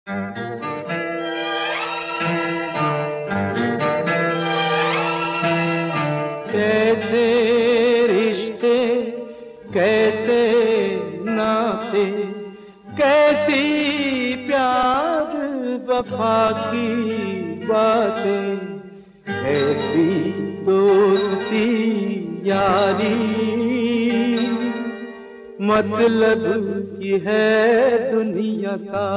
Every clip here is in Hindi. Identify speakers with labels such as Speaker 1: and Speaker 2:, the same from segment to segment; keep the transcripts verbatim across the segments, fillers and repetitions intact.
Speaker 1: कैसे रिश्ते, कैसे नाते, कैसी प्यार वफा की बातें, ऐसी दोस्ती यारी, मतलब की है दुनिया का।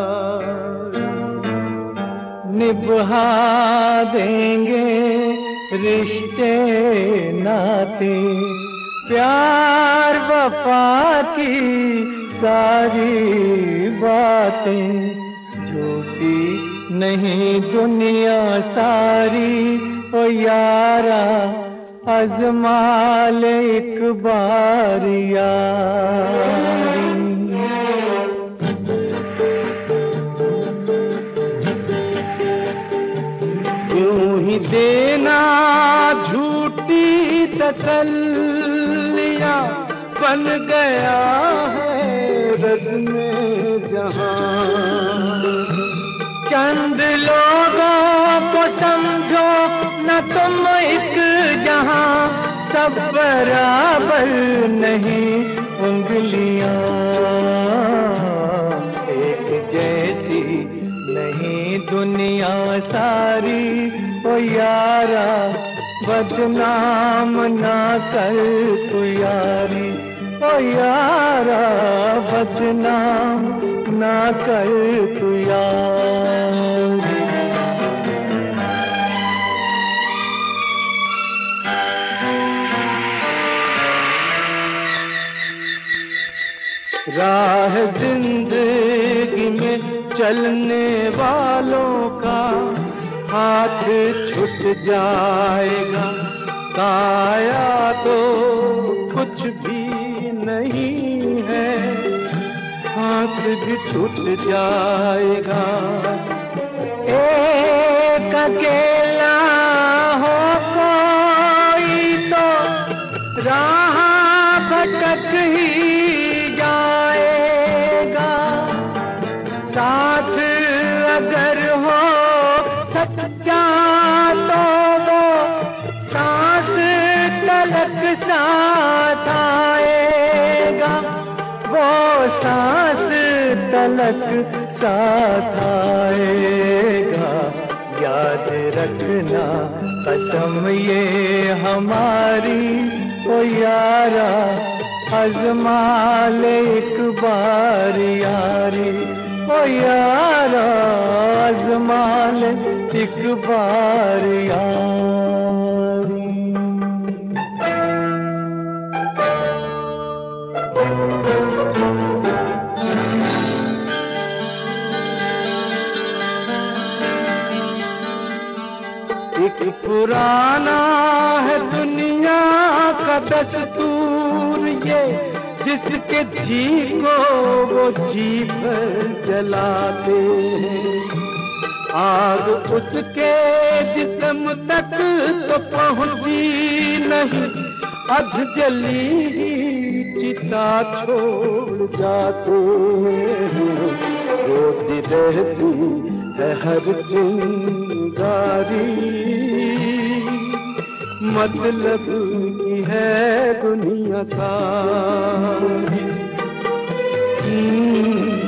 Speaker 1: निभा देंगे रिश्ते नाते, प्यार वफा की सारी बातें, झूठी नहीं दुनिया सारी। ओ यारा आज़मा ले एक बार यारी। यूं ही देना झूठी तसल्लियां बन गया है रज़्म जहां। चंद लोगों को समझो न तुम एक जहां, सब बराबर नहीं उंगलियां एक जैसी नहीं दुनिया सारी। ओ यारा बदनाम ना कर तू यारी। ओ यारा बदनाम ना कर तू यारी। राह जिंदगी में चलने वालों का हाथ छूट जाएगा, काया तो कुछ भी नहीं है, हाथ भी छूट जाएगा। एक अकेला हो कोई तो राह भटक ही जाएगा, साथ अगर हो सच्चा तो वो सांस तलक साथ आएगा, वो सांस तलक साथ आएगा। याद रखना कसम ये हमारी। ओ यारा आज़मा ले एक बार यारी। ओ यारा आज़मा ले एक बार यारी। एक पुराना है दुनिया का दस्तूर ये, जिसके जी को वो जी भर जलाते हैं, आग उसके जिस्म तक तो पहुंची नहीं, अध जली ही चिता छोड़ जाते हैं। रोती रहती है हर चिंगारी, मतलब की है दुनिया सारी।